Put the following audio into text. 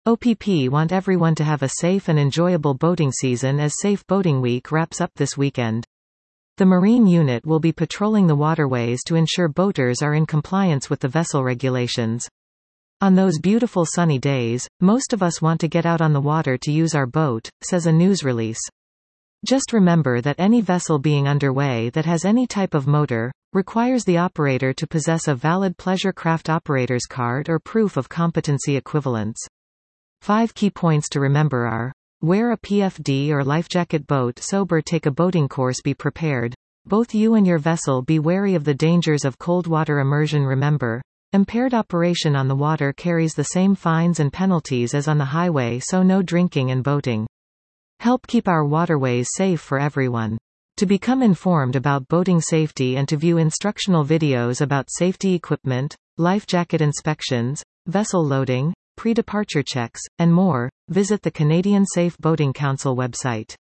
OPP want everyone to have a safe and enjoyable boating season as Safe Boating Week wraps up this weekend. The Marine Unit will be patrolling the waterways to ensure boaters are in compliance with the vessel regulations. On those beautiful sunny days, most of us want to get out on the water to use our boat, says a news release. Just remember that any vessel being underway that has any type of motor requires the operator to possess a valid pleasure craft operator's card or proof of competency equivalence. 5 key points to remember are: wear a PFD or life jacket, boat sober, take a boating course, be prepared. Both you and your vessel be wary of the dangers of cold water immersion. Remember, impaired operation on the water carries the same fines and penalties as on the highway, so no drinking and boating. Help keep our waterways safe for everyone. To become informed about boating safety and to view instructional videos about safety equipment, life jacket inspections, vessel loading, pre-departure checks, and more, visit the Canadian Safe Boating Council website.